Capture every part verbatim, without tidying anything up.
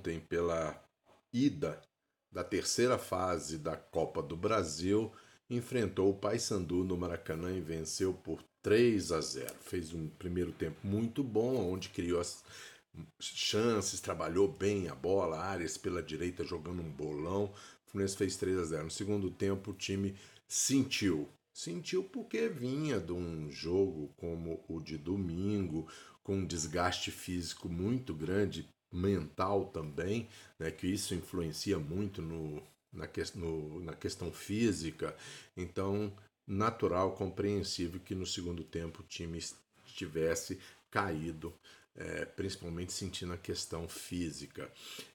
ontem pela ida da terceira fase da Copa do Brasil, enfrentou o Paysandu no Maracanã e venceu por três a zero. Fez um primeiro tempo muito bom, onde criou as chances, trabalhou bem a bola, Arias pela direita jogando um bolão. O Fluminense fez três a zero. No segundo tempo o time sentiu. Sentiu porque vinha de um jogo como o de domingo, com um desgaste físico muito grande, mental também, né, que isso influencia muito no, na, que, no, na questão física. Então, natural, compreensível que no segundo tempo o time tivesse caído, é, principalmente sentindo a questão física.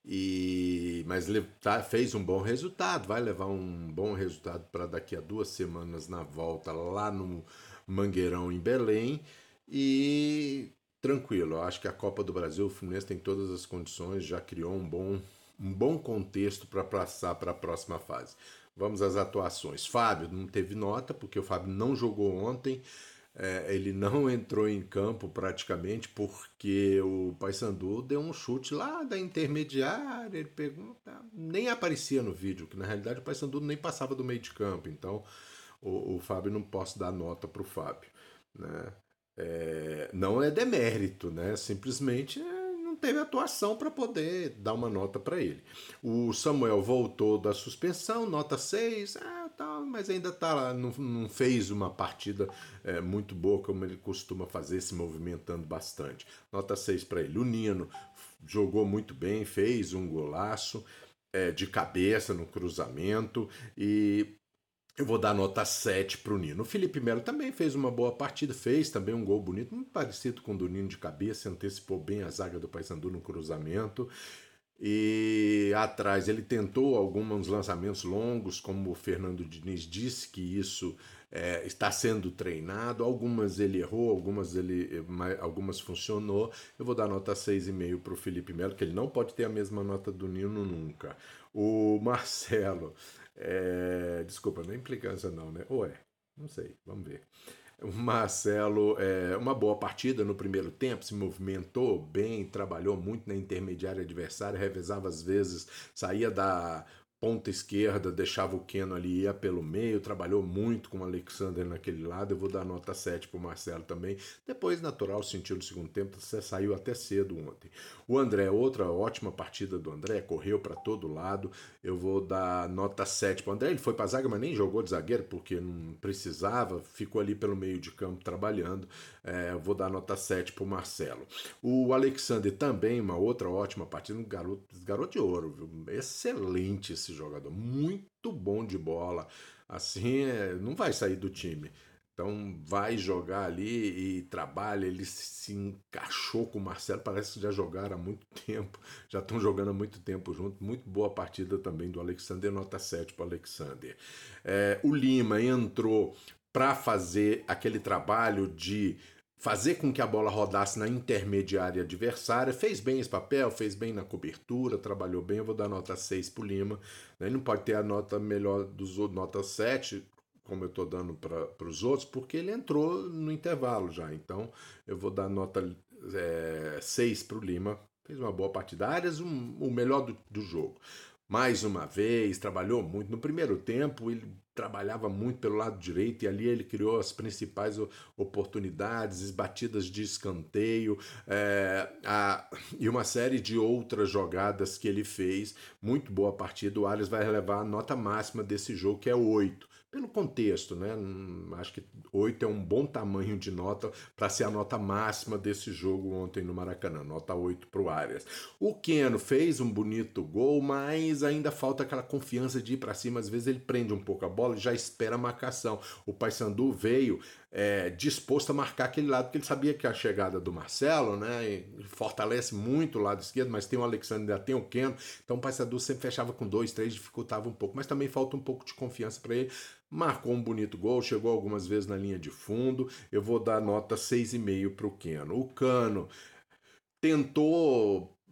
E, mas tá, fez um bom resultado, vai levar um bom resultado para daqui a duas semanas na volta lá no Mangueirão, em Belém. E tranquilo, eu acho que a Copa do Brasil, o Fluminense tem todas as condições, já criou um bom, um bom contexto para passar para a próxima fase. Vamos às atuações. Fábio não teve nota, porque o Fábio não jogou ontem. É, ele não entrou em campo praticamente porque o Paysandu deu um chute lá da intermediária, ele pegou, nem aparecia no vídeo, que na realidade o Paysandu nem passava do meio de campo, então o, o Fábio não posso dar nota para o Fábio, né? É, não é demérito, né? Simplesmente é, não teve atuação para poder dar uma nota para ele. O Samuel voltou da suspensão, nota seis, ah, tá, mas ainda tá lá, não, não fez uma partida é, muito boa como ele costuma fazer, se movimentando bastante. Nota seis para ele. O Nino jogou muito bem, fez um golaço é, de cabeça no cruzamento e eu vou dar nota sete para o Nino. O Felipe Melo também fez uma boa partida, fez também um gol bonito, muito parecido com o do Nino de cabeça, antecipou bem a zaga do Paysandu no cruzamento. E atrás ele tentou alguns lançamentos longos, como o Fernando Diniz disse que isso é, está sendo treinado. Algumas ele errou, algumas, ele, algumas funcionou. Eu vou dar nota seis vírgula cinco para o Felipe Melo, que ele não pode ter a mesma nota do Nino nunca. O Marcelo, é, desculpa, não é implicância não, né? Ou é? Não sei, vamos ver. O Marcelo, é, uma boa partida no primeiro tempo, se movimentou bem, trabalhou muito na intermediária adversária, revezava às vezes, saía da ponta esquerda, deixava o Keno ali, ia pelo meio, trabalhou muito com o Alexander naquele lado. Eu vou dar nota sete para o Marcelo também. Depois, natural, sentiu no segundo tempo, você saiu até cedo ontem. O André, outra ótima partida do André, correu para todo lado. Eu vou dar nota sete para o André. Ele foi para a zaga, mas nem jogou de zagueiro, porque não precisava, ficou ali pelo meio de campo trabalhando. É, eu vou dar nota sete para o Marcelo. O Alexander também, uma outra ótima partida, um garoto, garoto de ouro, viu? Excelente esse jogador, muito bom de bola, assim, é, não vai sair do time. Então vai jogar ali e trabalha, ele se encaixou com o Marcelo, parece que já jogaram há muito tempo, já estão jogando há muito tempo junto. Muito boa partida também do Alexander, nota sete para o Alexander. É, o Lima entrou para fazer aquele trabalho de fazer com que a bola rodasse na intermediária adversária, fez bem esse papel, fez bem na cobertura, trabalhou bem. Eu vou dar nota seis para o Lima. Ele não pode ter a nota melhor dos outros, nota sete, como eu estou dando para os outros, porque ele entrou no intervalo já. Então eu vou dar nota é, seis para o Lima. Fez uma boa partida. Arias, um, o melhor do, do jogo. Mais uma vez, trabalhou muito. No primeiro tempo, ele trabalhava muito pelo lado direito e ali ele criou as principais oportunidades, batidas de escanteio é, a, e uma série de outras jogadas que ele fez. Muito boa partida. O Arias vai levar a nota máxima desse jogo, que é oito. Pelo contexto, né? Acho que oito é um bom tamanho de nota para ser a nota máxima desse jogo ontem no Maracanã. Nota oito para o Arias. O Keno fez um bonito gol, mas ainda falta aquela confiança de ir para cima. Às vezes ele prende um pouco a bola e já espera a marcação. O Paysandu veio é, disposto a marcar aquele lado, porque ele sabia que a chegada do Marcelo, né, fortalece muito o lado esquerdo, mas tem o Alexandre, ainda tem o Keno. Então o Paysandu sempre fechava com dois, três, dificultava um pouco. Mas também falta um pouco de confiança para ele. Marcou um bonito gol, chegou algumas vezes na linha de fundo. Eu vou dar nota seis vírgula cinco para o Keno. O Cano tentou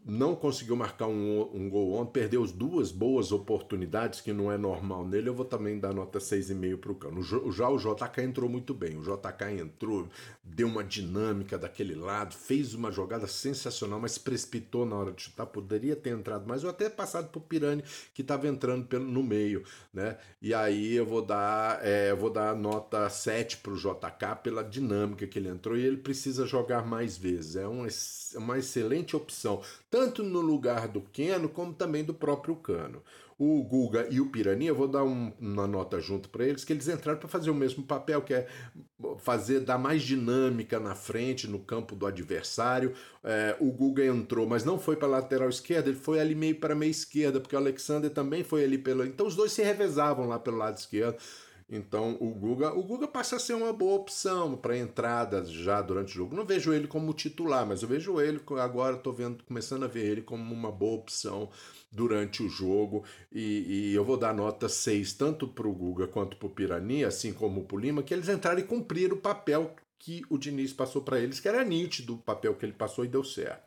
não conseguiu marcar um, um gol ontem, perdeu as duas boas oportunidades, que não é normal nele. Eu vou também dar nota seis vírgula cinco para o Cano. Já o J K entrou muito bem. O J K entrou, deu uma dinâmica daquele lado, fez uma jogada sensacional, mas precipitou na hora de chutar. Poderia ter entrado mais, ou até passado para o Pirani, que estava entrando pelo, no meio, né? E aí eu vou dar, é, eu vou dar nota sete para o J K pela dinâmica que ele entrou, e ele precisa jogar mais vezes. É uma, uma excelente opção, tanto no lugar do Keno, como também do próprio Cano. O Guga e o Pirani, eu vou dar um, uma nota junto para eles, que eles entraram para fazer o mesmo papel, que é fazer, dar mais dinâmica na frente, no campo do adversário. É, o Guga entrou, mas não foi para a lateral esquerda, ele foi ali meio para a meia esquerda, porque o Alexander também foi ali pelo... Então os dois se revezavam lá pelo lado esquerdo. Então o Guga, o Guga passa a ser uma boa opção para entrada já durante o jogo. Não vejo ele como titular, mas eu vejo ele agora, estou vendo, começando a ver ele como uma boa opção durante o jogo. E, e eu vou dar nota seis tanto para o Guga quanto para o Pirani, assim como para o Lima, que eles entraram e cumpriram o papel que o Diniz passou para eles, que era nítido o papel que ele passou e deu certo.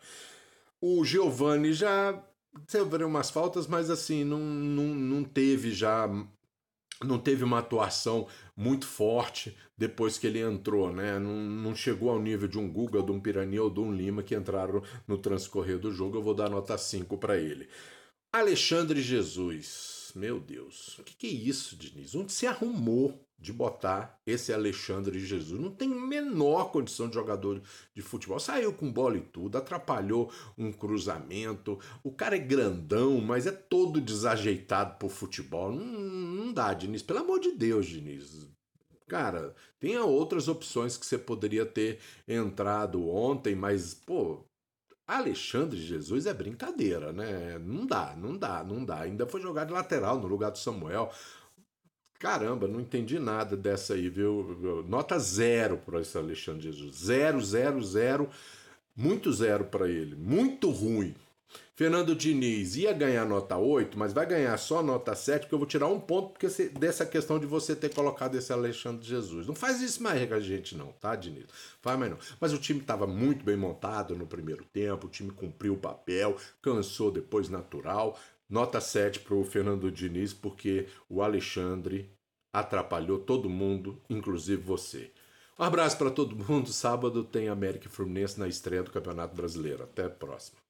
O Giovani já teve umas faltas, mas assim, não, não, não teve já... não teve uma atuação muito forte depois que ele entrou, né? Não, não chegou ao nível de um Guga, de um Pirani ou de um Lima, que entraram no transcorrer do jogo. Eu vou dar nota cinco para ele. Alexandre Jesus, meu Deus, o que, que é isso, Diniz? Onde se arrumou de botar esse Alexandre Jesus? Não tem a menor condição de jogador de futebol. Saiu com bola e tudo, atrapalhou um cruzamento. O cara é grandão, mas é todo desajeitado pro futebol. Não, não dá, Diniz. Pelo amor de Deus, Diniz. Cara, tem outras opções que você poderia ter entrado ontem, mas, pô... Alexandre Jesus é brincadeira, né? Não dá, não dá, não dá. Ainda foi jogar de lateral no lugar do Samuel. Caramba, não entendi nada dessa aí, viu? Nota zero para esse Alexandre Jesus. Zero, zero, zero. Muito zero para ele. Muito ruim. Fernando Diniz ia ganhar nota oito, mas vai ganhar só nota sete, porque eu vou tirar um ponto porque você, dessa questão de você ter colocado esse Alexandre Jesus. Não faz isso mais com a gente não, tá, Diniz? Faz mais não. Mas o time estava muito bem montado no primeiro tempo, o time cumpriu o papel, cansou depois natural. Nota sete para o Fernando Diniz, porque o Alexandre atrapalhou todo mundo, inclusive você. Um abraço para todo mundo. Sábado tem América e Fluminense na estreia do Campeonato Brasileiro. Até a próxima.